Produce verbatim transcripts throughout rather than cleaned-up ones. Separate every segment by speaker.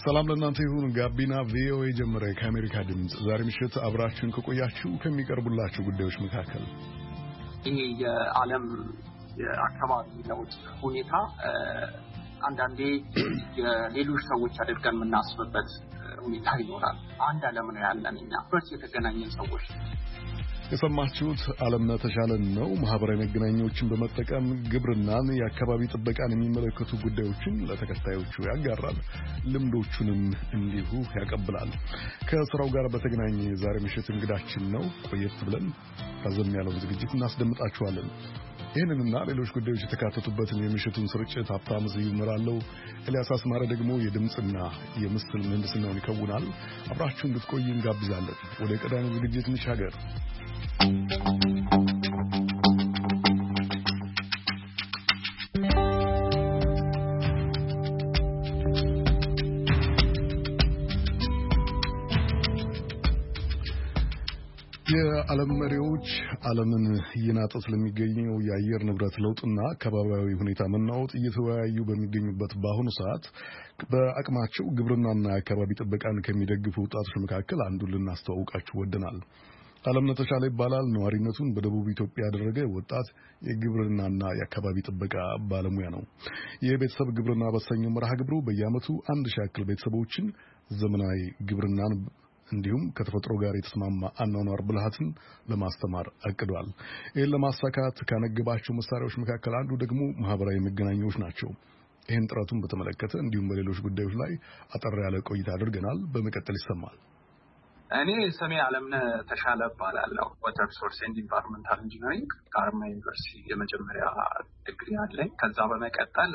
Speaker 1: ሰላም ለእናንተ ይሁን። ጋቢና ቪኦኤ ጀመረ። ከአሜሪካ ድምፅ ዛሬ ምሽት አብራችሁን ከቆያችሁ ከሚቀርቡላችሁ ጉዳዮች መካከል
Speaker 2: ይሄ የዓለም የአካባቢ ለውጥ ሁኔታ አንዳንዴ የሌሎች ሰዎች አድርገን የምናስብበት ሁኔታ ይኖራል። አንድ ዓለም ነው ያለን እኛ በርስ የተገናኘን ሰዎች።
Speaker 1: የሰማችሁት ዓለምነህ ተሻለን ነው። ማህበራዊ መገናኛዎችን በመጠቀም ግብርናን፣ የአካባቢ ጥበቃን የሚመለከቱ ጉዳዮችን ለተከታዮቹ ያጋራል፣ ልምዶቹንም እንዲሁ ያቀብላል። ከስራው ጋር በተገናኘ ዛሬ ምሽት እንግዳችን ነው። ቆየት ብለን ረዘም ያለውን ዝግጅት እናስደምጣችኋለን። ይህንንና ሌሎች ጉዳዮች የተካተቱበትን የምሽቱን ስርጭት ሀብታሙ ስዩም እመራለሁ። ኤልያስ አስማረ ደግሞ የድምፅና የምስል ምህንድስናውን ይከውናል። አብራችሁ እንድትቆዩ እንጋብዛለን። ወደ ቀዳሚው ዝግጅት እንሻገር። የዓለም መሪዎች ዓለምን እየናጠ ስለሚገኘው የአየር ንብረት ለውጥና አካባቢያዊ ሁኔታ መናወጥ እየተወያዩ በሚገኙበት በአሁኑ ሰዓት በአቅማቸው ግብርናና የአካባቢ ጥበቃን ከሚደግፉ ወጣቶች መካከል አንዱን ልናስተዋውቃችሁ ወደናል። ዓለምነህ ተሻለ ይባላል። ነዋሪነቱን በደቡብ ኢትዮጵያ ያደረገ ወጣት የግብርናና የአካባቢ ጥበቃ ባለሙያ ነው። የቤተሰብ ግብርና በተሰኘው መርሃ ግብሩ በየዓመቱ አንድ ሺህ ያክል ቤተሰቦችን ዘመናዊ ግብርናን እንዲሁም ከተፈጥሮ ጋር የተስማማ አኗኗር ብልሃትን ለማስተማር አቅዷል። ይህን ለማሳካት ካነገባቸው መሳሪያዎች መካከል አንዱ ደግሞ ማህበራዊ መገናኛዎች ናቸው። ይህን ጥረቱን በተመለከተ እንዲሁም በሌሎች ጉዳዮች ላይ አጠር ያለ ቆይታ አድርገናል። በመቀጠል ይሰማል።
Speaker 2: እኔ ስሜ ዓለምነህ ተሻለ እባላለሁ። ዋተር ሪሶርስ ኤንድ ኢንቫይሮንመንታል ኢንጂነሪንግ ከሀረማያ ዩኒቨርሲቲ የመጀመሪያ ዲግሪ አለኝ። ከዛ በመቀጠል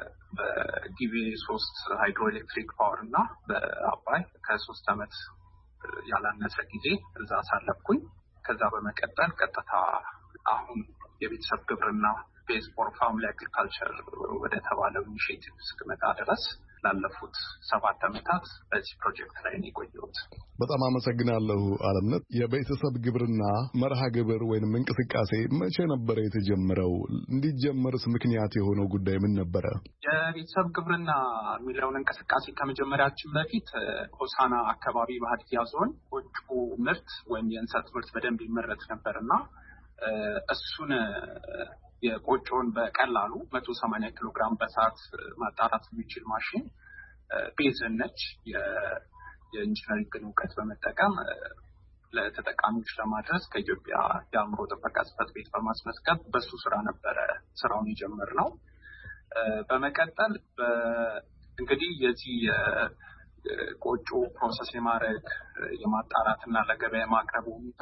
Speaker 2: በጊቤ ሶስት ሃይድሮ ኤሌክትሪክ ፓወር እና በአባይ ከሶስት ዓመት ያላነሰ ጊዜ እዛ አሳለፍኩኝ። ከዛ በመቀጠል ቀጥታ አሁን የቤተሰብ ግብርና ቤዝ ፎር ፋሚሊ አግሪካልቸር ወደ ተባለው ኢኒሺዬቲቭ እስክመጣ ድረስ ላለፉት ሰባት ዓመታት በዚህ ፕሮጀክት ላይ ነው የቆየሁት።
Speaker 1: በጣም አመሰግናለሁ ዓለምነህ። የቤተሰብ ግብርና መርሃ ግብር ወይንም እንቅስቃሴ መቼ ነበረ የተጀመረው? እንዲጀመርስ ምክንያት የሆነው ጉዳይ ምን ነበረ?
Speaker 2: የቤተሰብ ግብርና የሚለውን እንቅስቃሴ ከመጀመሪያችን በፊት ሆሳና አካባቢ በሀዲያ ዞን ቆጮ ምርት ወይም የእንሰት ምርት በደንብ ይመረት ነበርና እሱን የቆጮን በቀላሉ መቶ ሰማንያ ኪሎ ግራም በሰዓት ማጣራት የሚችል ማሽን ቤዝን ነች የኢንጂነሪንግ እውቀት በመጠቀም ለተጠቃሚዎች ለማድረስ ከኢትዮጵያ የአእምሮ ጥበቃ ጽሕፈት ቤት በማስመዝገብ በሱ ስራ ነበረ ስራውን የጀመርነው። በመቀጠል እንግዲህ የዚህ ቆጮ ፕሮሰስ የማድረግ የማጣራትና ለገበያ ማቅረብ ሁኔታ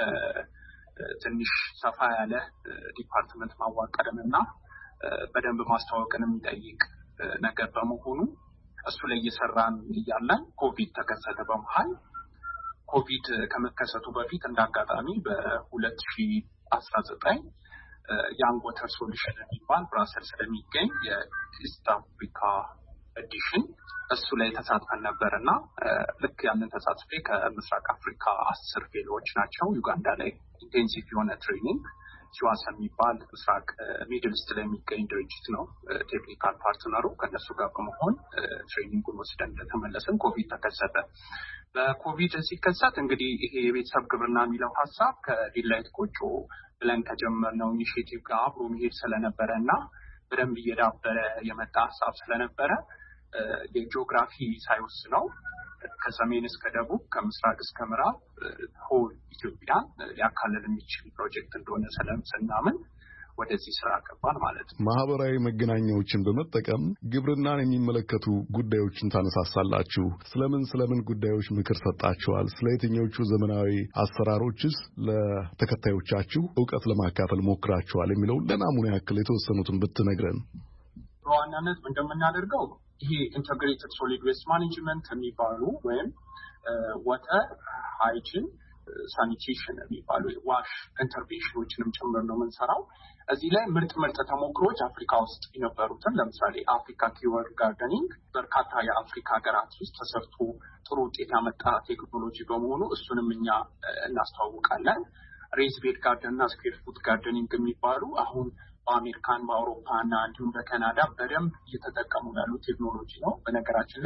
Speaker 2: ትንሽ ሰፋ ያለ ዲፓርትመንት ማዋቀርንና በደንብ ማስተዋወቅን የሚጠይቅ ነገር በመሆኑ እሱ ላይ እየሰራን እያለን ኮቪድ ተከሰተ። በመሃል ኮቪድ ከመከሰቱ በፊት እንዳጋጣሚ በሁለት ሺህ አስራ ዘጠኝ ያንግ ዋተር ሶሉሽን የሚባል ብራሰልስ ስለሚገኝ የኢስት አፍሪካ ኤዲሽን እሱ ላይ ተሳትፈን ነበርና ልክ ያንን ተሳትፌ ከምስራቅ አፍሪካ አስር ፌሎዎች ናቸው ዩጋንዳ ላይ ኢንቴንሲቭ የሆነ ትሬኒንግ ሲዋሳ የሚባል ምስራቅ ሚድል ኢስት ላይ የሚገኝ ድርጅት ነው ቴክኒካል ፓርትነሩ። ከነሱ ጋር በመሆን ትሬኒንጉን ወስደን እንደተመለስን ኮቪድ ተከሰተ። በኮቪድ ሲከሰት እንግዲህ ይሄ የቤተሰብ ግብርና የሚለው ሀሳብ ከዲላይት ቆጮ ብለን ከጀመርነው ኢኒሺዬቲቭ ጋር አብሮ መሄድ ስለነበረና በደንብ እየዳበረ የመጣ ሀሳብ ስለነበረ የጂኦግራፊ ሳይወስነው ከሰሜን እስከ ደቡብ ከምስራቅ እስከ ምዕራብ ሆል ኢትዮጵያን ሊያካልል የሚችል ፕሮጀክት እንደሆነ ስለምናምን ወደዚህ ስራ ገባን ማለት ነው።
Speaker 1: ማህበራዊ መገናኛዎችን በመጠቀም ግብርናን የሚመለከቱ ጉዳዮችን ታነሳሳላችሁ። ስለምን ስለምን ጉዳዮች ምክር ሰጣችኋል? ስለ የትኞቹ ዘመናዊ አሰራሮችስ ለተከታዮቻችሁ እውቀት ለማካፈል ሞክራችኋል? የሚለው ለናሙና ያክል የተወሰኑትን ብትነግረን።
Speaker 2: በዋናነት እንደምናደርገው ይሄ ኢንተግሬትድ ሶሊድ ዌስት ማኔጅመንት የሚባሉ ወይም ዋተር ሃይጂን ሳኒቴሽን የሚባሉ ዋሽ ኢንተርቬንሽኖችንም ጭምር ነው የምንሰራው። እዚህ ላይ ምርጥ ምርጥ ተሞክሮች አፍሪካ ውስጥ የነበሩትን ለምሳሌ አፍሪካ ኪወርድ ጋርደኒንግ በርካታ የአፍሪካ ሀገራት ውስጥ ተሰርቶ ጥሩ ውጤት ያመጣ ቴክኖሎጂ በመሆኑ እሱንም እኛ እናስተዋውቃለን። ሬዝ ቤድ ጋርደን እና ስኩዌር ፉት ጋርደኒንግ የሚባሉ አሁን በአሜሪካን በአውሮፓ እና እንዲሁም በካናዳ በደንብ እየተጠቀሙ ያሉ ቴክኖሎጂ ነው። በነገራችን ላይ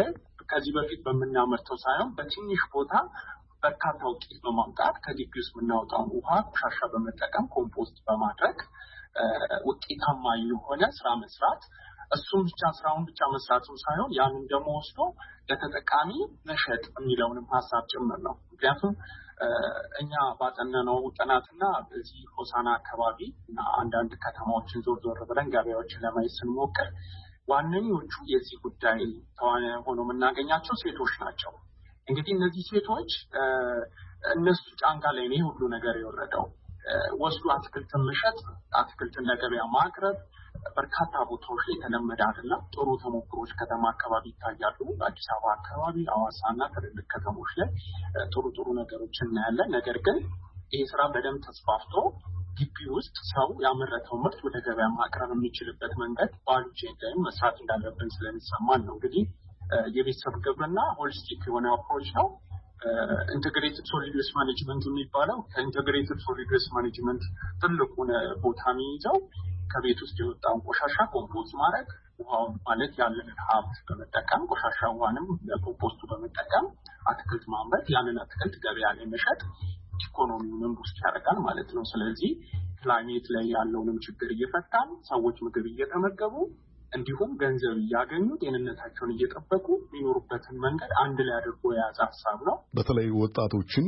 Speaker 2: ከዚህ በፊት በመናመርተው ሳይሆን በትንሽ ቦታ በርካታ ውጤት በማምጣት ከግቢ ውስጥ የምናወጣውን ውሃ ቆሻሻ በመጠቀም ኮምፖስት በማድረግ ውጤታማ የሆነ ስራ መስራት እሱም ብቻ ስራውን ብቻ መስራቱም ሳይሆን ያንን ደግሞ ወስዶ ለተጠቃሚ መሸጥ የሚለውንም ሐሳብ ጭምር ነው። ምክንያቱም እኛ ባጠናነው ጥናትና በዚህ ሆሳና አካባቢ እና አንዳንድ ከተማዎችን ዞር ዞር ብለን ገበያዎችን ለማየት ስንሞክር ዋነኞቹ የዚህ ጉዳይ ተዋናይ ሆነው የምናገኛቸው ሴቶች ናቸው። እንግዲህ እነዚህ ሴቶች እነሱ ጫንቃ ላይ ነው ሁሉ ነገር የወረደው። ወስዱ አትክልትን መሸጥ፣ አትክልትን ለገበያ ማቅረብ በርካታ ቦታዎች ላይ የተለመደ አይደለም። ጥሩ ተሞክሮች ከተማ አካባቢ ይታያሉ። በአዲስ አበባ አካባቢ፣ ሐዋሳና ትልልቅ ከተሞች ላይ ጥሩ ጥሩ ነገሮች እናያለን። ነገር ግን ይሄ ስራ በደንብ ተስፋፍቶ ግቢ ውስጥ ሰው ያመረተው ምርት ወደ ገበያ ማቅረብ የሚችልበት መንገድ ባሉ ቼንጅ መስራት እንዳለብን ስለሚሰማን ነው። እንግዲህ የቤተሰብ ግብርና ሆሊስቲክ የሆነ አፕሮች ነው። ኢንተግሬትድ ሶሊድ ዌስት ማኔጅመንት የሚባለው ከኢንተግሬትድ ሶሊድ ዌስት ማኔጅመንት ትልቁን ቦታ የሚይዘው ከቤት ውስጥ የወጣውን ቆሻሻ ኮምፖስት ማድረግ፣ ውሃውን ማለት ያለንን ሀብት በመጠቀም ቆሻሻ ውሃንም ለኮምፖስቱ በመጠቀም አትክልት ማምረት፣ ያንን አትክልት ገበያ ላይ መሸጥ ኢኮኖሚውንም ውስጥ ያደርጋል ማለት ነው። ስለዚህ ክላይሜት ላይ ያለውንም ችግር እየፈታን ሰዎች ምግብ እየተመገቡ እንዲሁም ገንዘብ እያገኙ ጤንነታቸውን እየጠበቁ የሚኖሩበትን መንገድ አንድ ላይ አድርጎ የያዘ ሀሳብ ነው።
Speaker 1: በተለይ ወጣቶችን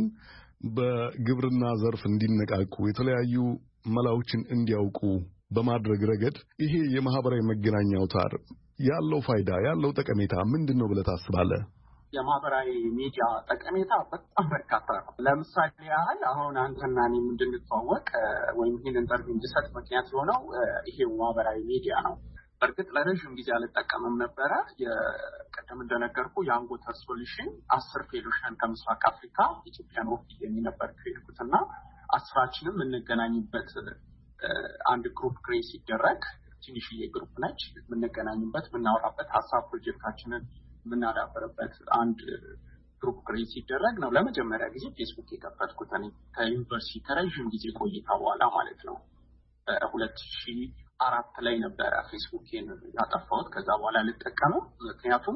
Speaker 1: በግብርና ዘርፍ እንዲነቃቁ የተለያዩ መላዎችን እንዲያውቁ በማድረግ ረገድ ይሄ የማህበራዊ መገናኛ አውታር ያለው ፋይዳ ያለው ጠቀሜታ ምንድን ነው ብለህ ታስባለህ?
Speaker 2: የማህበራዊ ሚዲያ ጠቀሜታ በጣም በርካታ ነው። ለምሳሌ ያህል አሁን አንተና እኔ እንድንተዋወቅ ወይም ይህን ኢንተርቪው እንድሰጥ ምክንያት የሆነው ይሄው ማህበራዊ ሚዲያ ነው። በእርግጥ ለረዥም ጊዜ አልጠቀምም ነበረ። የቀደም እንደነገርኩ የአንጎተር ሶሉሽን አስር ፌሎሽን ከምስራቅ አፍሪካ ኢትዮጵያን ወክዬ ነበር ከሄድኩትና አስራችንም እንገናኝበት አንድ ግሩፕ ክሬት ሲደረግ ትንሽዬ ግሩፕ ነች። የምንገናኝበት የምናወራበት ሀሳብ ፕሮጀክታችንን የምናዳበርበት አንድ ግሩፕ ክሬት ሲደረግ ነው ለመጀመሪያ ጊዜ ፌስቡክ የከፈትኩት እኔ ከዩኒቨርሲቲ ከረዥም ጊዜ ቆይታ በኋላ ማለት ነው። ሁለት ሺህ አራት ላይ ነበረ ፌስቡክን ያጠፋሁት። ከዛ በኋላ ልጠቀመው ምክንያቱም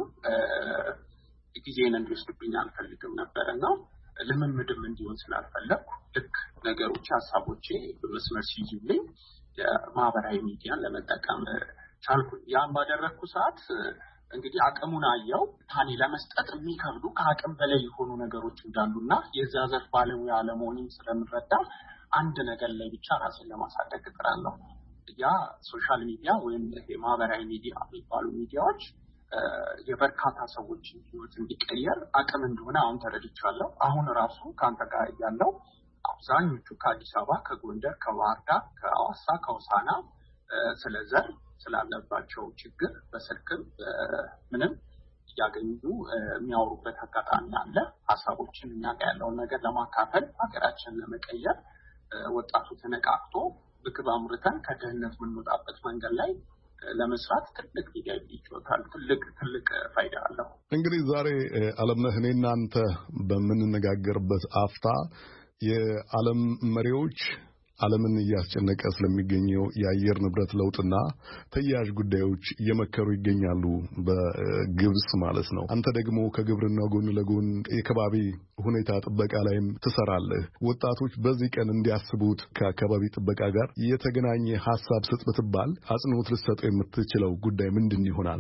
Speaker 2: ጊዜን እንዲወስድብኝ አልፈልግም ነበርና ልምምድም እንዲሆን ስላልፈለኩ ልክ ነገሮች ሀሳቦቼ በመስመር ሲይዙልኝ የማህበራዊ ሚዲያን ለመጠቀም ቻልኩ። ያን ባደረኩ ሰዓት እንግዲህ አቅሙን አየው። ታኒ ለመስጠት የሚከብዱ ከአቅም በላይ የሆኑ ነገሮች እንዳሉና የዛ ዘርፍ ባለሙያ አለመሆኔን ስለምረዳ አንድ ነገር ላይ ብቻ ራሴን ለማሳደግ እጥራለሁ። ያ ሶሻል ሚዲያ ወይም የማህበራዊ ሚዲያ የሚባሉ ሚዲያዎች የበርካታ ሰዎች ህይወት እንዲቀየር አቅም እንደሆነ አሁን ተረድቻለሁ። አሁን ራሱ ከአንተ ጋር ያለው አብዛኞቹ ከአዲስ አበባ፣ ከጎንደር፣ ከባህር ዳር፣ ከሐዋሳ፣ ከሆሳና ስለዘር ስላለባቸው ችግር በስልክም ምንም እያገኙ የሚያወሩበት አጋጣሚ አለ። ሀሳቦችን እኛ ጋር ያለውን ነገር ለማካፈል ሀገራችንን ለመቀየር ወጣቱ ተነቃቅቶ ምግብ አምርተን ከድህነት የምንወጣበት መንገድ ላይ ለመስራት ትልቅ ቪዲዮ ይችላል። ትልቅ ትልቅ ፋይዳ አለው።
Speaker 1: እንግዲህ ዛሬ ዓለምነህ እኔ እናንተ በምንነጋገርበት አፍታ የዓለም መሪዎች ዓለምን እያስጨነቀ ስለሚገኘው የአየር ንብረት ለውጥና ተያያዥ ጉዳዮች እየመከሩ ይገኛሉ፣ በግብጽ ማለት ነው። አንተ ደግሞ ከግብርናው ጎን ለጎን የከባቢ ሁኔታ ጥበቃ ላይም ትሰራለህ። ወጣቶች በዚህ ቀን እንዲያስቡት ከአካባቢ ጥበቃ ጋር የተገናኘ ሐሳብ ስጥ ብትባል አጽንኦት ልትሰጠው የምትችለው ጉዳይ ምንድን ይሆናል?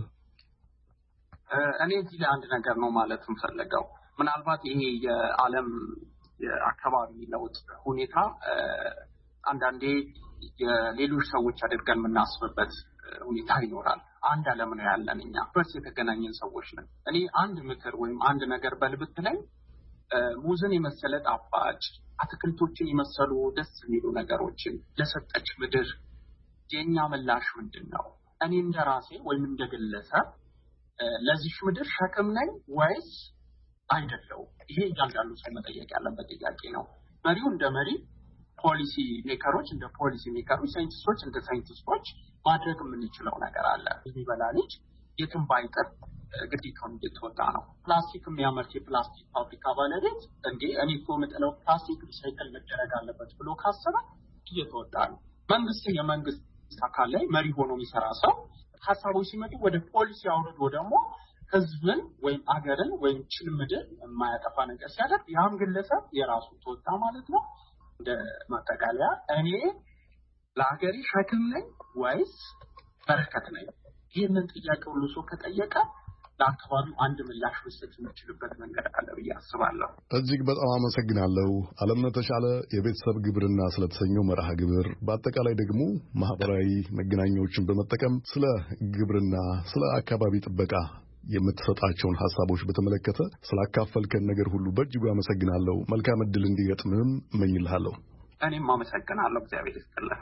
Speaker 2: እኔ እዚህ ላይ አንድ ነገር ነው ማለት የምፈልገው። ምናልባት ይሄ የዓለም የአካባቢ ለውጥ ሁኔታ አንዳንዴ የሌሎች ሰዎች አድርገን የምናስብበት ሁኔታ ይኖራል። አንድ ዓለም ነው ያለን እኛ በስ የተገናኘን ሰዎች ነን። እኔ አንድ ምክር ወይም አንድ ነገር በልብት ላይ ሙዝን የመሰለ ጣፋጭ አትክልቶችን የመሰሉ ደስ የሚሉ ነገሮችን ለሰጠች ምድር የኛ ምላሽ ምንድን ነው? እኔ እንደራሴ ወይም እንደግለሰብ ለዚህ ምድር ሸክም ነኝ ወይስ አይደለም? ይሄ እያንዳንዱ ሰው መጠየቅ ያለበት ጥያቄ ነው። መሪው እንደ መሪ፣ ፖሊሲ ሜከሮች እንደ ፖሊሲ ሜከሮች፣ ሳይንቲስቶች እንደ ሳይንቲስቶች ማድረግ የምንችለው ነገር አለ። የሚበላ ልጅ የትም ባይቀር ግዴታውን እየተወጣ ነው። ፕላስቲክ የሚያመርት የፕላስቲክ ፋብሪካ ባለቤት እንዴ እኔ እኮ የምጥለው ፕላስቲክ ሪሳይክል መደረግ አለበት ብሎ ካሰበ እየተወጣ ነው። መንግስት የመንግስት አካል ላይ መሪ ሆኖ የሚሰራ ሰው ሀሳቦች ሲመጡ ወደ ፖሊሲ አውርዶ ደግሞ ህዝብን ወይም አገርን ወይም ችልምድን የማያጠፋ ነገር ሲያደርግ ያም ግለሰብ የራሱ ተወጣ ማለት ነው። እንደ ማጠቃለያ እኔ ለሀገሬ ሸክም ነኝ ወይስ በረከት ነኝ? ይህንን ጥያቄ ሁሉ ሰው ከጠየቀ ለአካባቢው አንድ ምላሽ መስጠት የሚችልበት መንገድ አለ ብዬ አስባለሁ።
Speaker 1: እጅግ በጣም አመሰግናለሁ። አለምነህ ተሻለ የቤተሰብ ግብርና ስለተሰኘው መርሃ ግብር በአጠቃላይ ደግሞ ማህበራዊ መገናኛዎችን በመጠቀም ስለ ግብርና፣ ስለ አካባቢ ጥበቃ የምትሰጣቸውን ሐሳቦች በተመለከተ ስላካፈልከን ነገር ሁሉ በእጅጉ አመሰግናለሁ። መልካም ዕድል እንዲገጥምህም እመኝልሃለሁ።
Speaker 2: እኔም አመሰግናለሁ። እግዚአብሔር ይስጥልህ።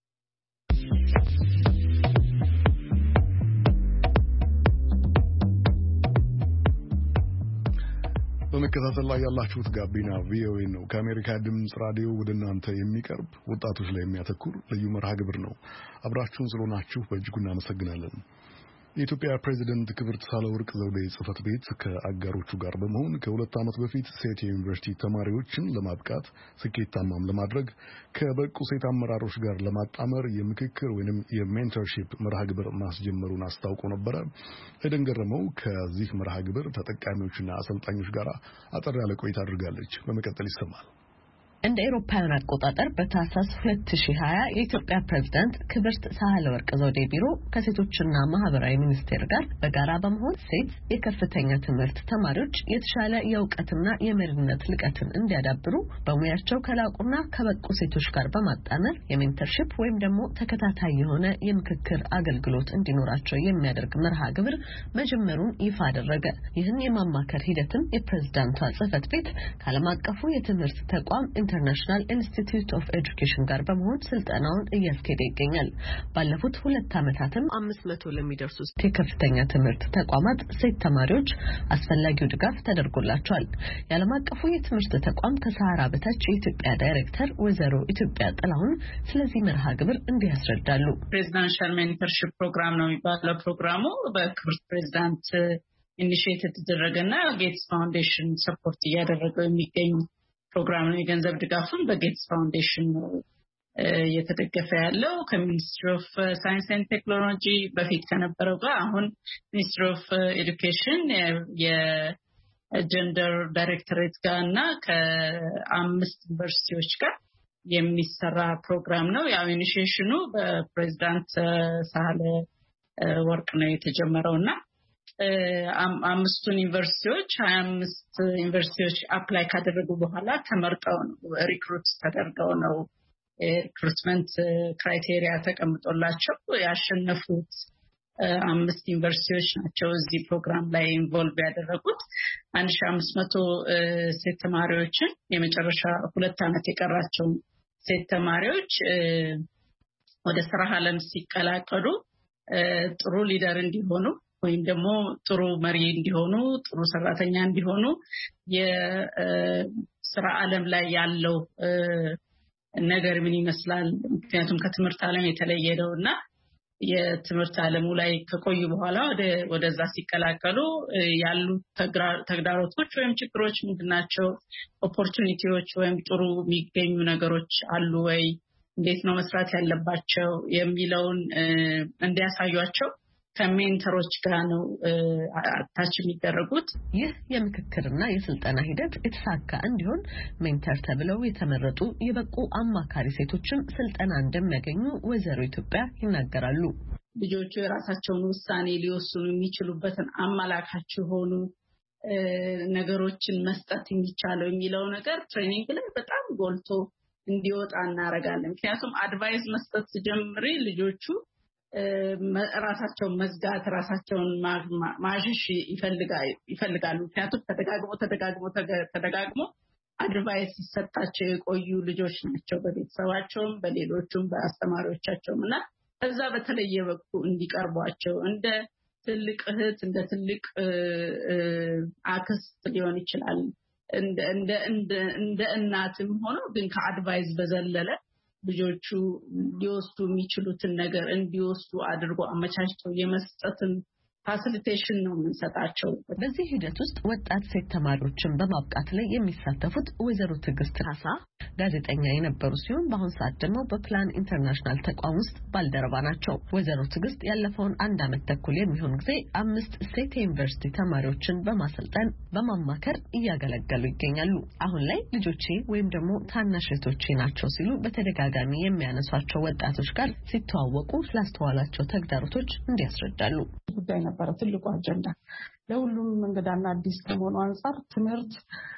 Speaker 1: በመከታተል ላይ ያላችሁት ጋቢና ቪኦኤ ነው። ከአሜሪካ ድምጽ ራዲዮ ወደ እናንተ የሚቀርብ ወጣቶች ላይ የሚያተኩር ልዩ መርሃ ግብር ነው። አብራችሁን ስለሆናችሁ በእጅጉ እናመሰግናለን። የኢትዮጵያ ፕሬዝዳንት ክብርት ሳህለወርቅ ዘውዴ ጽሕፈት ቤት ከአጋሮቹ ጋር በመሆን ከሁለት ዓመት በፊት ሴት የዩኒቨርሲቲ ተማሪዎችን ለማብቃት ስኬታማም ለማድረግ ከበቁ ሴት አመራሮች ጋር ለማጣመር የምክክር ወይንም የሜንተርሺፕ መርሃ ግብር ማስጀመሩን አስታውቆ ነበረ። ኤደን ገረመው ከዚህ መርሃ ግብር ተጠቃሚዎችና አሰልጣኞች ጋር አጠር ያለ ቆይታ አድርጋለች። በመቀጠል ይሰማል።
Speaker 3: እንደ አውሮፓውያን አቆጣጠር በታህሳስ ሁለት ሺህ ሀያ የኢትዮጵያ ፕሬዝዳንት ክብርት ሳህለወርቅ ዘውዴ ቢሮ ከሴቶችና ማህበራዊ ሚኒስቴር ጋር በጋራ በመሆን ሴት የከፍተኛ ትምህርት ተማሪዎች የተሻለ የእውቀትና የመሪነት ልቀትን እንዲያዳብሩ በሙያቸው ከላቁና ከበቁ ሴቶች ጋር በማጣመር የሜንተርሺፕ ወይም ደግሞ ተከታታይ የሆነ የምክክር አገልግሎት እንዲኖራቸው የሚያደርግ መርሃ ግብር መጀመሩን ይፋ አደረገ። ይህን የማማከር ሂደትም የፕሬዝዳንቷ ጽሕፈት ቤት ከዓለም አቀፉ የትምህርት ተቋም ኢንተርናሽናል ኢንስቲትዩት ኦፍ ኤጁኬሽን ጋር በመሆን ስልጠናውን እያስኬደ ይገኛል። ባለፉት ሁለት ዓመታትም አምስት መቶ ለሚደርሱ የከፍተኛ ትምህርት ተቋማት ሴት ተማሪዎች አስፈላጊው ድጋፍ ተደርጎላቸዋል። የዓለም አቀፉ የትምህርት ተቋም ከሰሃራ በታች የኢትዮጵያ ዳይሬክተር ወይዘሮ ኢትዮጵያ ጥላሁን ስለዚህ መርሃ ግብር እንዲህ ያስረዳሉ።
Speaker 4: ፕሬዚዳንሻል ሜንተርሺፕ ፕሮግራም ነው የሚባለው። ፕሮግራሙ በክብርት ፕሬዚዳንት ኢኒሺየት የተደረገና ጌትስ ፋውንዴሽን ሰፖርት እያደረገው የሚገኝ ፕሮግራም ነው። የገንዘብ ድጋፉን በጌትስ ፋውንዴሽን ነው እየተደገፈ ያለው። ከሚኒስትሪ ኦፍ ሳይንስ ኤንድ ቴክኖሎጂ በፊት ከነበረው ጋር አሁን ሚኒስትሪ ኦፍ ኤዱኬሽን የጀንደር ዳይሬክቶሬት ጋር እና ከአምስት ዩኒቨርሲቲዎች ጋር የሚሰራ ፕሮግራም ነው። ያው ኢኒሺዬሽኑ በፕሬዝዳንት ሳህለወርቅ ነው የተጀመረው እና አምስቱን ዩኒቨርሲቲዎች ሀያ አምስት ዩኒቨርሲቲዎች አፕላይ ካደረጉ በኋላ ተመርጠው ነው ሪክሩት ተደርገው ነው ሪክሩትመንት ክራይቴሪያ ተቀምጦላቸው ያሸነፉት አምስት ዩኒቨርሲቲዎች ናቸው እዚህ ፕሮግራም ላይ ኢንቮልቭ ያደረጉት። አንድ ሺህ አምስት መቶ ሴት ተማሪዎችን የመጨረሻ ሁለት ዓመት የቀራቸው ሴት ተማሪዎች ወደ ስራ ዓለም ሲቀላቀሉ ጥሩ ሊደር እንዲሆኑ ወይም ደግሞ ጥሩ መሪ እንዲሆኑ ጥሩ ሰራተኛ እንዲሆኑ የስራ ዓለም ላይ ያለው ነገር ምን ይመስላል? ምክንያቱም ከትምህርት ዓለም የተለየ ነውና የትምህርት ዓለሙ ላይ ከቆዩ በኋላ ወደ ወደዛ ሲቀላቀሉ ያሉ ተግዳሮቶች ወይም ችግሮች ምንድናቸው? ኦፖርቹኒቲዎች ወይም ጥሩ የሚገኙ ነገሮች አሉ ወይ? እንዴት ነው መስራት ያለባቸው የሚለውን እንዲያሳዩአቸው ከሜንተሮች ጋር ነው አታች የሚደረጉት።
Speaker 3: ይህ የምክክርና የስልጠና ሂደት የተሳካ እንዲሆን ሜንተር ተብለው የተመረጡ የበቁ አማካሪ ሴቶችን ስልጠና እንደሚያገኙ ወይዘሮ ኢትዮጵያ ይናገራሉ።
Speaker 4: ልጆቹ የራሳቸውን ውሳኔ ሊወስኑ የሚችሉበትን አመላካች ሆኑ ነገሮችን መስጠት የሚቻለው የሚለው ነገር ትሬኒንግ ላይ በጣም ጎልቶ እንዲወጣ እናረጋለን። ምክንያቱም አድቫይስ መስጠት ጀምሬ ልጆቹ ራሳቸውን መዝጋት ራሳቸውን ማሽሽ ይፈልጋሉ። ምክንያቱም ተደጋግሞ ተደጋግሞ ተደጋግሞ አድቫይስ ሲሰጣቸው የቆዩ ልጆች ናቸው በቤተሰባቸውም በሌሎቹም በአስተማሪዎቻቸውም እና እዛ በተለየ በኩ እንዲቀርቧቸው እንደ ትልቅ እህት እንደ ትልቅ አክስት ሊሆን ይችላል እንደ እንደ እንደ እናትም ሆኖ ግን ከአድቫይስ በዘለለ ልጆቹ ሊወስዱ የሚችሉትን ነገር እንዲወስዱ አድርጎ አመቻችተው የመስጠትን ፋሲሊቴሽን ነው የምንሰጣቸው።
Speaker 3: በዚህ ሂደት ውስጥ ወጣት ሴት ተማሪዎችን በማብቃት ላይ የሚሳተፉት ወይዘሮ ትዕግስት ካሳ ጋዜጠኛ የነበሩ ሲሆን በአሁን ሰዓት ደግሞ በፕላን ኢንተርናሽናል ተቋም ውስጥ ባልደረባ ናቸው። ወይዘሮ ትዕግስት ያለፈውን አንድ አመት ተኩል የሚሆን ጊዜ አምስት ሴት ዩኒቨርሲቲ ተማሪዎችን በማሰልጠን በማማከር እያገለገሉ ይገኛሉ። አሁን ላይ ልጆቼ ወይም ደግሞ ታናሽ እህቶቼ ናቸው ሲሉ በተደጋጋሚ የሚያነሷቸው ወጣቶች ጋር ሲተዋወቁ ስላስተዋላቸው ተግዳሮቶች እንዲያስረዳሉ።
Speaker 5: ጉዳይ ነበረ ትልቁ አጀንዳ ለሁሉም እንግዳና አዲስ ከመሆኑ አንፃር ትምህርት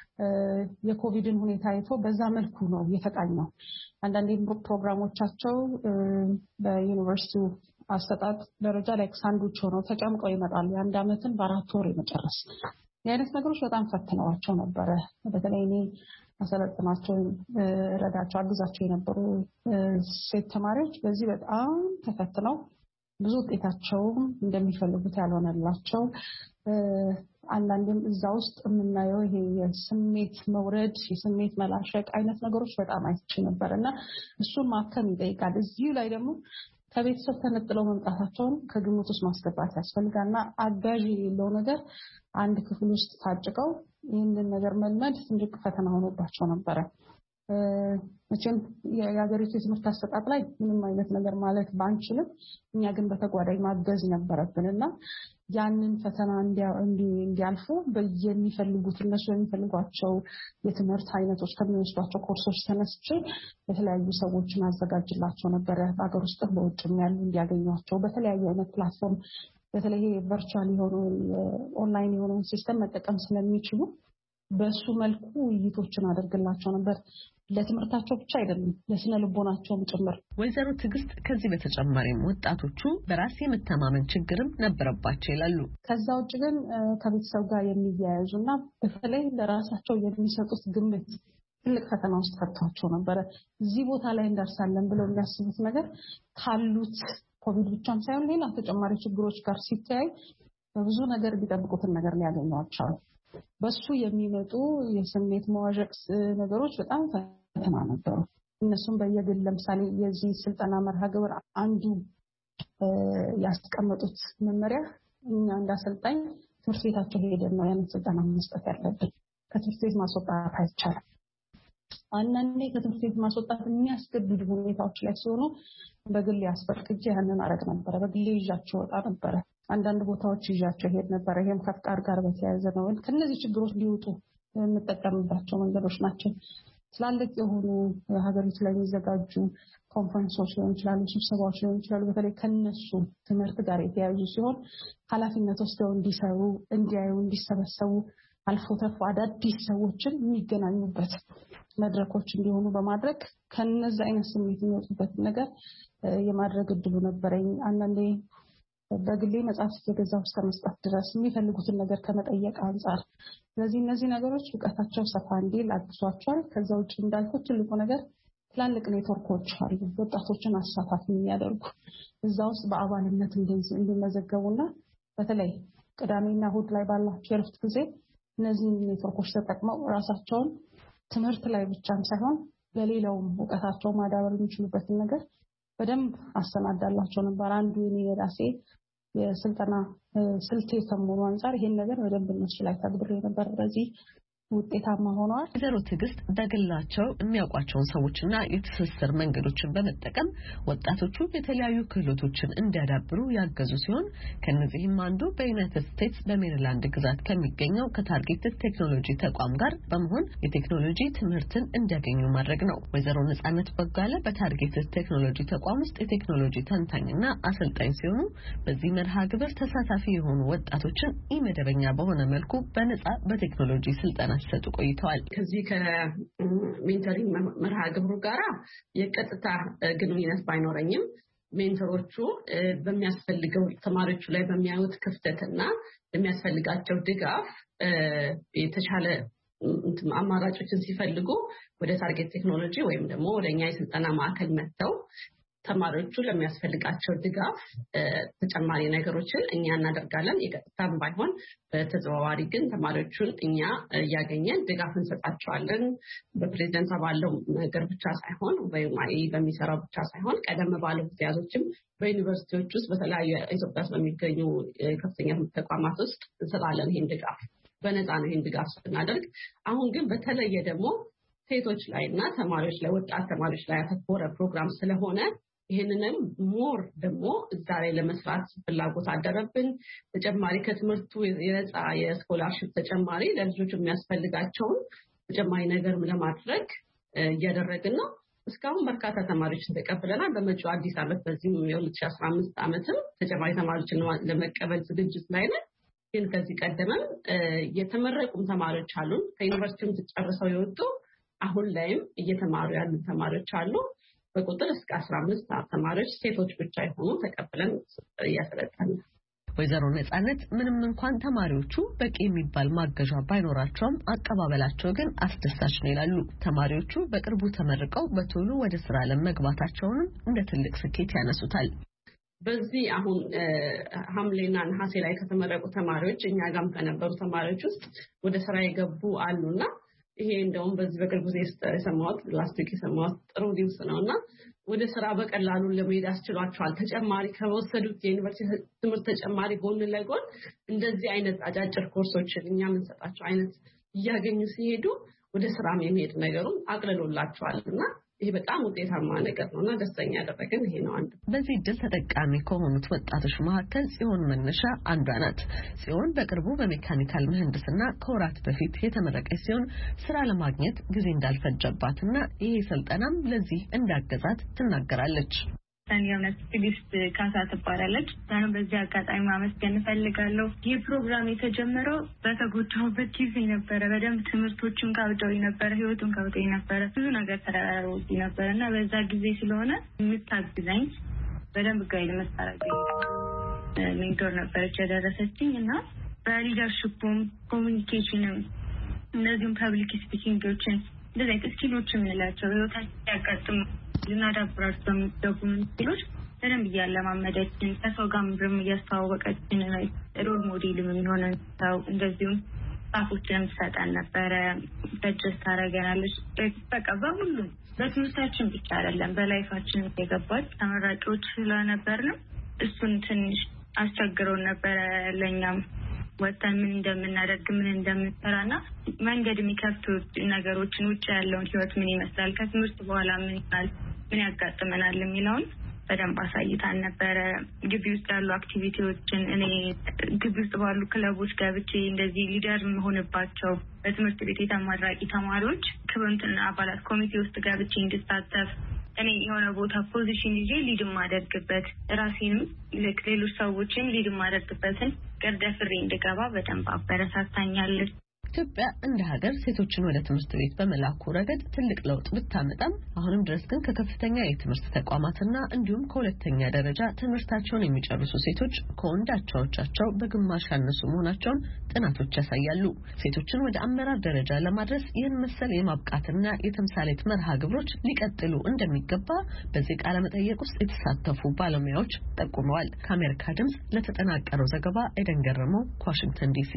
Speaker 5: የኮቪድን ሁኔታ አይቶ በዛ መልኩ ነው የተቃኘው። አንዳንድ ፕሮግራሞቻቸው በዩኒቨርሲቲው አሰጣጥ ደረጃ ላይ ሳንዱች ሆነው ተጨምቀው ይመጣሉ። የአንድ አመትን በአራት ወር የመጨረስ የአይነት ነገሮች በጣም ፈትነዋቸው ነበረ። በተለይ እኔ አሰለጥናቸው ረዳቸው አግዛቸው የነበሩ ሴት ተማሪዎች በዚህ በጣም ተፈትነው ብዙ ውጤታቸው እንደሚፈልጉት ያልሆነላቸው አንዳንድም እዛ ውስጥ የምናየው ይሄ የስሜት መውረድ የስሜት መላሸቅ አይነት ነገሮች በጣም አይቼ ነበርና እሱን ማከም ይጠይቃል። እዚሁ ላይ ደግሞ ከቤተሰብ ተነጥለው መምጣታቸውን ከግምት ውስጥ ማስገባት ያስፈልጋልና አጋዥ የሌለው ነገር አንድ ክፍል ውስጥ ታጭቀው ይህንን ነገር መልመድ ትልቅ ፈተና ሆኖባቸው ነበረ። መቼም የሀገሪቱ የትምህርት አሰጣጥ ላይ ምንም አይነት ነገር ማለት ባንችልም እኛ ግን በተጓዳኝ ማገዝ ነበረብንና ያንን ፈተና እንዲያልፉ በየሚፈልጉት እነሱ የሚፈልጓቸው የትምህርት አይነቶች ከሚወስዷቸው ኮርሶች ተነስቼ የተለያዩ ሰዎችን አዘጋጅላቸው ነበረ። በአገር ውስጥም በውጭም ያሉ እንዲያገኟቸው በተለያዩ አይነት ፕላትፎርም በተለይ ቨርቹዋል የሆኑ ኦንላይን የሆኑ ሲስተም መጠቀም ስለሚችሉ በሱ መልኩ ውይይቶችን አደርግላቸው ነበር። ለትምህርታቸው ብቻ አይደለም ለስነ ልቦናቸውም ጭምር።
Speaker 3: ወይዘሮ ትዕግስት ከዚህ በተጨማሪም ወጣቶቹ በራስ የመተማመን ችግርም ነበረባቸው ይላሉ።
Speaker 5: ከዛ ውጭ ግን ከቤተሰብ ጋር የሚያያዙና በተለይ ለራሳቸው የሚሰጡት ግምት ትልቅ ፈተና ውስጥ ከተዋቸው ነበረ። እዚህ ቦታ ላይ እንደርሳለን ብለው የሚያስቡት ነገር ካሉት ኮቪድ ብቻም ሳይሆን ሌላ ተጨማሪ ችግሮች ጋር ሲታይ በብዙ ነገር ቢጠብቁትን ነገር ሊያገኟቸው በሱ የሚመጡ የስሜት መዋዠቅ ነገሮች በጣም ፈተና ነበሩ። እነሱም በየግል ለምሳሌ የዚህ ስልጠና መርሃ ግብር አንዱ ያስቀመጡት መመሪያ እኛ እንዳሰልጣኝ ትምህርት ቤታቸው ሄደን ነው ያን ስልጠና መስጠት ያለብን። ከትምህርት ቤት ማስወጣት አይቻልም። አንዳንዴ ከትምህርት ቤት ማስወጣት የሚያስገድዱ ሁኔታዎች ላይ ሲሆኑ በግል ያስፈቅጄ ያንን አረግ ነበር። በግል ይዣቸው ወጣ ነበር። አንዳንድ ቦታዎች ይዣቸው ሄድ ነበር። ይሄም ከፍቃድ ጋር በተያያዘ ነው። ከነዚህ ችግሮች ሊወጡ የምንጠቀምባቸው መንገዶች ናቸው። ትላልቅ የሆኑ ሀገሪቱ ላይ የሚዘጋጁ ኮንፈረንሶች ሊሆን ይችላሉ፣ ስብሰባዎች ሊሆን ይችላሉ። በተለይ ከነሱ ትምህርት ጋር የተያያዙ ሲሆን ኃላፊነት ወስደው እንዲሰሩ፣ እንዲያዩ፣ እንዲሰበሰቡ አልፎ ተርፎ አዳዲስ ሰዎችን የሚገናኙበት መድረኮች እንዲሆኑ በማድረግ ከነዚህ አይነት ስሜት የሚወጡበት ነገር የማድረግ እድሉ ነበረኝ። አንዳንዴ በግሌ መጽሐፍ እየገዛሁ እስከ መስጠት ድረስ የሚፈልጉትን ነገር ከመጠየቅ አንጻር። ስለዚህ እነዚህ ነገሮች እውቀታቸው ሰፋ እንዲል አግዟቸዋል። ከዛ ውጭ እንዳልኩት ትልቁ ነገር ትላልቅ ኔትወርኮች አሉ ወጣቶችን አሳታፊ የሚያደርጉ እዛ ውስጥ በአባልነት እንዲመዘገቡና በተለይ ቅዳሜና እሑድ ላይ ባላቸው የእረፍት ጊዜ እነዚህ ኔትወርኮች ተጠቅመው ራሳቸውን ትምህርት ላይ ብቻም ሳይሆን በሌላውም እውቀታቸው ማዳበር የሚችሉበትን ነገር በደንብ አሰናዳላቸው ነበር። አንዱ የኔ የራሴ የስልጠና ስልት ከመሆኑ አንፃር ይሄን ነገር በደንብ እነሱ ላይ ተግብሬ ነበር። በዚህ ውጤታማ ሆነዋል።
Speaker 3: ወይዘሮ ትዕግስት በግላቸው የሚያውቋቸውን ሰዎችና የትስስር መንገዶችን በመጠቀም ወጣቶቹ የተለያዩ ክህሎቶችን እንዲያዳብሩ ያገዙ ሲሆን ከነዚህም አንዱ በዩናይትድ ስቴትስ በሜሪላንድ ግዛት ከሚገኘው ከታርጌትድ ቴክኖሎጂ ተቋም ጋር በመሆን የቴክኖሎጂ ትምህርትን እንዲያገኙ ማድረግ ነው። ወይዘሮ ነጻነት በጋለ በታርጌትድ ቴክኖሎጂ ተቋም ውስጥ የቴክኖሎጂ ተንታኝና አሰልጣኝ ሲሆኑ በዚህ መርሃ ግብር ተሳታፊ የሆኑ ወጣቶችን ኢመደበኛ በሆነ መልኩ በነጻ በቴክኖሎጂ ስልጠና ሲሰጡ ቆይተዋል።
Speaker 4: ከዚህ ከሜንተሪንግ መርሃ ግብሩ ጋራ የቀጥታ ግንኙነት ባይኖረኝም ሜንተሮቹ በሚያስፈልገው ተማሪዎቹ ላይ በሚያዩት ክፍተትና በሚያስፈልጋቸው ድጋፍ የተሻለ አማራጮችን ሲፈልጉ ወደ ታርጌት ቴክኖሎጂ ወይም ደግሞ ወደኛ የስልጠና ማዕከል መጥተው
Speaker 6: ተማሪዎቹ ለሚያስፈልጋቸው ድጋፍ ተጨማሪ ነገሮችን እኛ እናደርጋለን። የቀጥታም ባይሆን በተዘዋዋሪ ግን ተማሪዎቹን እኛ ያገኘን ድጋፍ እንሰጣቸዋለን። በፕሬዝዳንት ባለው ነገር ብቻ ሳይሆን በዩማኢ በሚሰራው ብቻ ሳይሆን ቀደም ባለው ጊዜያቶችም በዩኒቨርሲቲዎች ውስጥ በተለያዩ ኢትዮጵያ ውስጥ በሚገኙ ከፍተኛ ተቋማት ውስጥ እንሰጣለን። ይሄን ድጋፍ በነፃ ነው ይሄን ድጋፍ ስናደርግ። አሁን ግን በተለየ ደግሞ ሴቶች ላይና ተማሪዎች ላይ ወጣት ተማሪዎች ላይ ያተኮረ ፕሮግራም ስለሆነ ይሄንንም ሞር ደግሞ እዛ ላይ ለመስራት ፍላጎት አደረብን። ተጨማሪ ከትምህርቱ የነፃ የስኮላርሺፕ ተጨማሪ ለልጆች የሚያስፈልጋቸውን ተጨማሪ ነገር ለማድረግ እያደረግን ነው። እስካሁን በርካታ ተማሪዎችን ተቀብለናል። በመጪው አዲስ ዓመት በዚህ የ2015 ዓመትም ተጨማሪ ተማሪዎችን ለመቀበል ዝግጅት ላይ ነን። ግን ከዚህ ቀደምም የተመረቁም ተማሪዎች አሉን ከዩኒቨርሲቲውም ተጨርሰው የወጡ አሁን ላይም እየተማሩ ያሉ ተማሪዎች አሉ። በቁጥር እስከ አስራ አምስት ተማሪዎች ሴቶች ብቻ የሆኑ ተቀብለን እያሰለጠንን።
Speaker 3: ወይዘሮ ነጻነት ምንም እንኳን ተማሪዎቹ በቂ የሚባል ማገዣ ባይኖራቸውም አቀባበላቸው ግን አስደሳች ነው ይላሉ። ተማሪዎቹ በቅርቡ ተመርቀው በቶሎ ወደ ስራ ለመግባታቸውን እንደ ትልቅ ስኬት ያነሱታል።
Speaker 6: በዚህ አሁን ሐምሌና ነሐሴ ላይ ከተመረቁ ተማሪዎች እኛ ጋርም ከነበሩ ተማሪዎች ውስጥ ወደ ስራ የገቡ አሉና ይሄ እንደውም በዚህ በቅርብ ጊዜ የሰማሁት ላስት ዊክ የሰማሁት ጥሩ ኒውስ ነውና ወደ ስራ በቀላሉ ለመሄድ አስችሏቸዋል። ተጨማሪ ከወሰዱት የዩኒቨርሲቲ ትምህርት ተጨማሪ ጎን ለጎን እንደዚህ አይነት አጫጭር ኮርሶችን እኛ የምንሰጣቸው አይነት እያገኙ ሲሄዱ ወደ ስራም የሚሄድ ነገሩን አቅልሎላቸዋልና ይሄ በጣም ውጤታማ ነገር ነውና ደስተኛ ያደረገን ይሄ ነው። አንዱ
Speaker 3: በዚህ ድል ተጠቃሚ ከሆኑት ወጣቶች መካከል ጽዮን መነሻ አንዷ ናት። ጽዮን በቅርቡ በሜካኒካል ምህንድስና ከወራት በፊት የተመረቀች ሲሆን ስራ ለማግኘት ጊዜ እንዳልፈጀባትና ይሄ ስልጠናም ለዚህ እንዳገዛት ትናገራለች።
Speaker 7: የእውነት ትዕግስት ካሳ ትባላለች። ዛሬ በዚህ አጋጣሚ ማመስገን እፈልጋለሁ። ይህ ፕሮግራም የተጀመረው በተጎዳሁበት ጊዜ ነበረ። በደንብ ትምህርቶችን ካብደውኝ ነበረ፣ ህይወቱን ካብደውኝ ነበረ፣ ብዙ ነገር ተራራውብኝ ነበረ እና በዛ ጊዜ ስለሆነ የምታግዘኝ በደንብ ጋይድ መስታረገኝ ሜንቶር ነበረች የደረሰችኝ እና በሊደርሺፕም ኮሚኒኬሽንም እነዚህም ፐብሊክ ስፒኪንጎችን እንደዚህ አይነት ስኪሎችን እንላቸው ህይወታችን ያጋጥሙ ልናዳብራቸው የሚገቡ ስኪሎች በደንብ እያለማመደችን ከሰው ጋር ምድርም እያስተዋወቀችን ሮል ሞዴልም የሚሆነን ሰው እንደዚሁም ጻፎችንም ትሰጠን ነበረ። በጀስ ታደርገናለች። በቃ በሁሉም በትምህርታችን ብቻ አይደለም በላይፋችን የገባች ተመራቂዎች ስለነበርንም እሱን ትንሽ አስቸግረውን ነበረ ለእኛም ወጣን ምን እንደምናደርግ ምን እንደምንሰራና መንገድ የሚከፍቱ ነገሮችን ውጭ ያለውን ህይወት ምን ይመስላል ከትምህርት በኋላ ምን ይላል ምን ያጋጥመናል የሚለውን በደንብ አሳይታን ነበረ። ግቢ ውስጥ ያሉ አክቲቪቲዎችን እኔ ግቢ ውስጥ ባሉ ክለቦች ገብቼ እንደዚህ ሊደር መሆንባቸው በትምህርት ቤት የተመራቂ ተማሪዎች ክብንትና አባላት ኮሚቴ ውስጥ ገብቼ እንድሳተፍ እኔ የሆነ ቦታ ፖዚሽን ይዤ ሊድ ማደርግበት ራሴንም ሌሎች ሰዎችን ሊድ ማደርግበትን ቅርደፍሬ እንድገባ በደንብ አበረታታኛለች።
Speaker 3: ኢትዮጵያ እንደ ሀገር ሴቶችን ወደ ትምህርት ቤት በመላኩ ረገድ ትልቅ ለውጥ ብታመጣም አሁንም ድረስ ግን ከከፍተኛ የትምህርት ተቋማትና እንዲሁም ከሁለተኛ ደረጃ ትምህርታቸውን የሚጨርሱ ሴቶች ከወንድ አቻዎቻቸው በግማሽ ያነሱ መሆናቸውን ጥናቶች ያሳያሉ። ሴቶችን ወደ አመራር ደረጃ ለማድረስ ይህን መሰል የማብቃትና የተምሳሌት መርሃ ግብሮች ሊቀጥሉ እንደሚገባ በዚህ ቃለ መጠይቅ ውስጥ የተሳተፉ ባለሙያዎች ጠቁመዋል። ከአሜሪካ ድምጽ ለተጠናቀረው ዘገባ ኤደን ገረመው ከዋሽንግተን ዲሲ።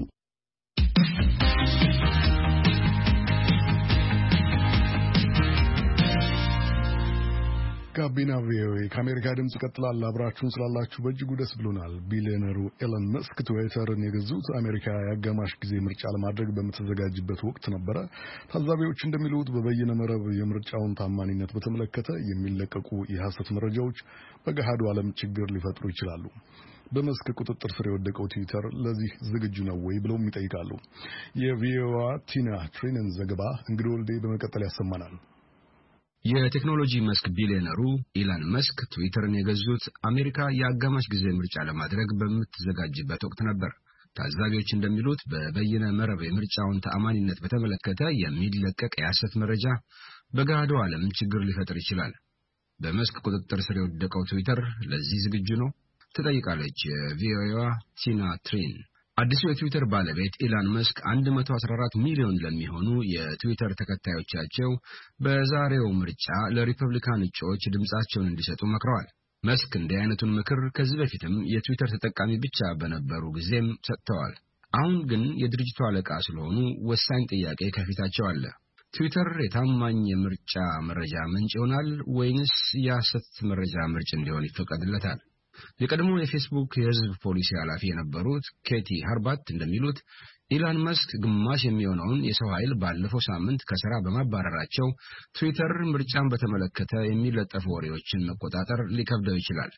Speaker 1: ጋቢና ቪኦኤ ከአሜሪካ ድምጽ ቀጥላል። አብራችሁን ስላላችሁ በእጅጉ ደስ ብሎናል። ቢሊዮነሩ ኤለን መስክ ትዊተርን የገዙት አሜሪካ የአጋማሽ ጊዜ ምርጫ ለማድረግ በምትዘጋጅበት ወቅት ነበረ። ታዛቢዎች እንደሚሉት በበይነ መረብ የምርጫውን ታማኒነት በተመለከተ የሚለቀቁ የሐሰት መረጃዎች በገሃዱ ዓለም ችግር ሊፈጥሩ ይችላሉ። በመስክ ቁጥጥር ስር የወደቀው ትዊተር ለዚህ ዝግጁ ነው ወይ ብለውም ይጠይቃሉ። የቪኦኤ ቲና ትሪንን ዘገባ እንግዲህ ወልዴ በመቀጠል ያሰማናል።
Speaker 8: የቴክኖሎጂ መስክ ቢሊዮነሩ ኢላን መስክ ትዊተርን የገዙት አሜሪካ የአጋማሽ ጊዜ ምርጫ ለማድረግ በምትዘጋጅበት ወቅት ነበር። ታዛቢዎች እንደሚሉት በበይነ መረብ የምርጫውን ተአማኒነት በተመለከተ የሚለቀቅ የሐሰት መረጃ በገሃዱ ዓለም ችግር ሊፈጥር ይችላል። በመስክ ቁጥጥር ስር የወደቀው ትዊተር ለዚህ ዝግጁ ነው? ትጠይቃለች የቪኦኤዋ ቲና ትሪን። አዲሱ የትዊተር ባለቤት ኢላን መስክ one hundred fourteen ሚሊዮን ለሚሆኑ የትዊተር ተከታዮቻቸው በዛሬው ምርጫ ለሪፐብሊካን እጩዎች ድምጻቸውን እንዲሰጡ መክረዋል። መስክ እንዲህ አይነቱን ምክር ከዚህ በፊትም የትዊተር ተጠቃሚ ብቻ በነበሩ ጊዜም ሰጥተዋል። አሁን ግን የድርጅቱ አለቃ ስለሆኑ ወሳኝ ጥያቄ ከፊታቸው አለ። ትዊተር የታማኝ የምርጫ መረጃ ምንጭ ይሆናል ወይንስ የሐሰት መረጃ ምንጭ እንዲሆን ይፈቀድለታል? የቀድሞ የፌስቡክ የህዝብ ፖሊሲ ኃላፊ የነበሩት ኬቲ ሃርባት እንደሚሉት ኢላን መስክ ግማሽ የሚሆነውን የሰው ኃይል ባለፈው ሳምንት ከሥራ በማባረራቸው ትዊተር ምርጫን በተመለከተ የሚለጠፉ ወሬዎችን መቆጣጠር ሊከብደው ይችላል።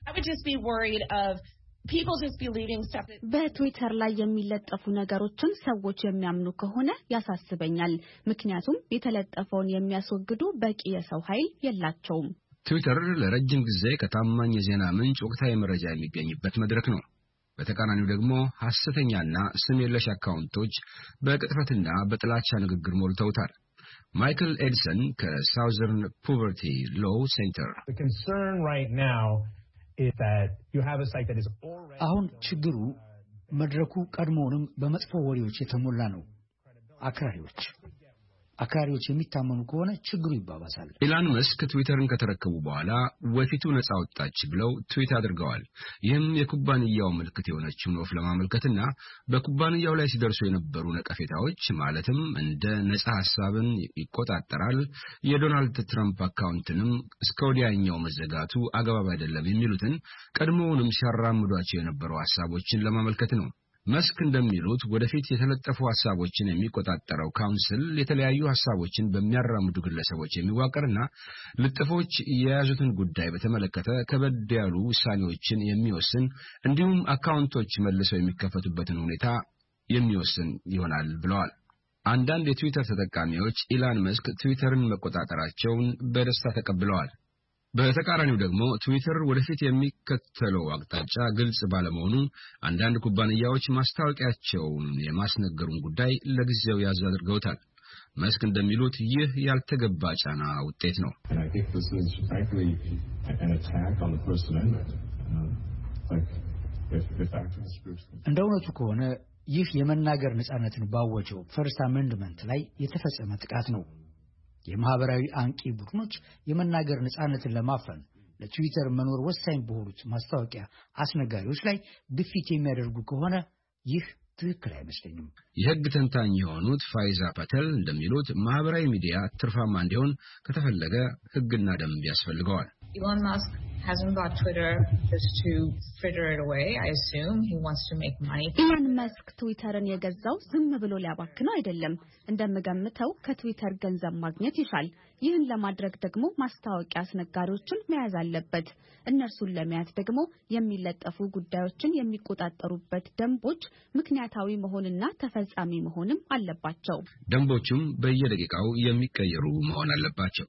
Speaker 9: በትዊተር ላይ የሚለጠፉ ነገሮችን ሰዎች የሚያምኑ ከሆነ ያሳስበኛል። ምክንያቱም የተለጠፈውን የሚያስወግዱ በቂ የሰው ኃይል የላቸውም።
Speaker 8: ትዊተር ለረጅም ጊዜ ከታማኝ የዜና ምንጭ ወቅታዊ መረጃ የሚገኝበት መድረክ ነው። በተቃራኒው ደግሞ ሐሰተኛና ስም የለሽ አካውንቶች በቅጥፈትና በጥላቻ ንግግር ሞልተውታል። ማይክል ኤድሰን ከሳውዘርን ፖቨርቲ ሎው ሴንተር
Speaker 10: አሁን ችግሩ መድረኩ ቀድሞውንም በመጥፎ ወሬዎች የተሞላ ነው። አክራሪዎች አክራሪዎች የሚታመኑ ከሆነ ችግሩ ይባባሳል።
Speaker 8: ኢላን መስክ ትዊተርን ከተረከቡ በኋላ ወፊቱ ነፃ ወጣች ብለው ትዊት አድርገዋል። ይህም የኩባንያው ምልክት የሆነችውን ወፍ ለማመልከትና በኩባንያው ላይ ሲደርሱ የነበሩ ነቀፌታዎች ማለትም እንደ ነፃ ሐሳብን ይቆጣጠራል፣ የዶናልድ ትራምፕ አካውንትንም እስከ ወዲያኛው መዘጋቱ አግባብ አይደለም የሚሉትን ቀድሞውንም ሲያራምዷቸው የነበሩ ሐሳቦችን ለማመልከት ነው። መስክ እንደሚሉት ወደፊት የተለጠፉ ሐሳቦችን የሚቆጣጠረው ካውንስል የተለያዩ ሐሳቦችን በሚያራምዱ ግለሰቦች የሚዋቀርና ልጥፎች የያዙትን ጉዳይ በተመለከተ ከበድ ያሉ ውሳኔዎችን የሚወስን እንዲሁም አካውንቶች መልሰው የሚከፈቱበትን ሁኔታ የሚወስን ይሆናል ብለዋል። አንዳንድ የትዊተር ተጠቃሚዎች ኢላን መስክ ትዊተርን መቆጣጠራቸውን በደስታ ተቀብለዋል። በተቃራኒው ደግሞ ትዊተር ወደፊት የሚከተለው አቅጣጫ ግልጽ ባለመሆኑ አንዳንድ ኩባንያዎች ማስታወቂያቸውን የማስነገሩን ጉዳይ ለጊዜው ያዝ አድርገውታል። መስክ እንደሚሉት ይህ ያልተገባ ጫና ውጤት ነው።
Speaker 10: እንደ እውነቱ ከሆነ ይህ የመናገር ነጻነትን ባወጀው ፈርስት አሜንድመንት ላይ የተፈጸመ ጥቃት ነው። የማህበራዊ አንቂ ቡድኖች የመናገር ነጻነትን ለማፈን ለትዊተር መኖር ወሳኝ በሆኑት ማስታወቂያ አስነጋሪዎች ላይ ግፊት የሚያደርጉ ከሆነ ይህ ትክክል አይመስለኝም።
Speaker 8: የህግ ተንታኝ የሆኑት ፋይዛ ፓቴል እንደሚሉት ማህበራዊ ሚዲያ ትርፋማ እንዲሆን ከተፈለገ ህግና ደንብ ያስፈልገዋል።
Speaker 11: Elon Musk hasn't bought Twitter just to fritter it away. I assume he wants to make money.
Speaker 9: Elon Musk ትዊተርን የገዛው ዝም ብሎ ሊያባክነው አይደለም። እንደምገምተው ከትዊተር ገንዘብ ማግኘት ይሻል። ይህን ለማድረግ ደግሞ ማስታወቂያ አስነጋሪዎችን መያዝ አለበት። እነርሱን ለመያዝ ደግሞ የሚለጠፉ ጉዳዮችን የሚቆጣጠሩበት ደንቦች ምክንያታዊ መሆንና ተፈጻሚ መሆንም አለባቸው።
Speaker 8: ደንቦቹም በየደቂቃው የሚቀየሩ መሆን አለባቸው።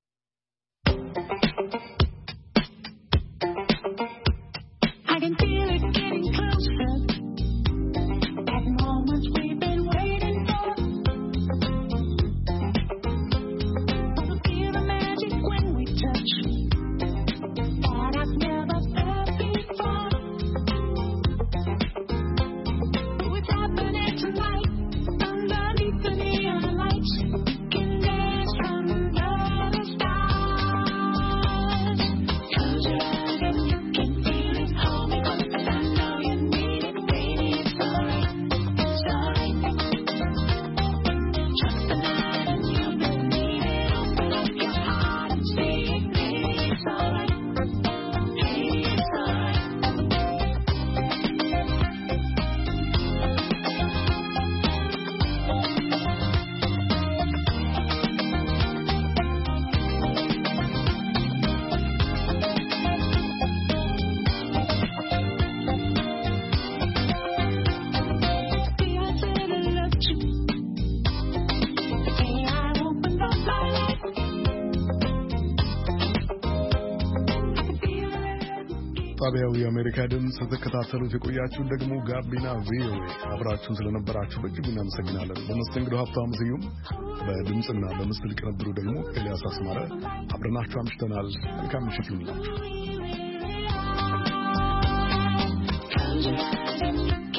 Speaker 1: ጣቢያው የአሜሪካ ድምጽ ተከታተሉት የቆያችሁ ደግሞ ጋቢና ቪኦኤ አብራችሁን ስለነበራችሁ በእጅጉ እናመሰግናለን። በመስተንግዶ ሀብታሙ ስዩም፣ በድምጽና በምስል ቅንብሩ ደግሞ ኤልያስ አስማረ አብረናችሁ አምሽተናል። መልካም ምሽት ይሁንላችሁ።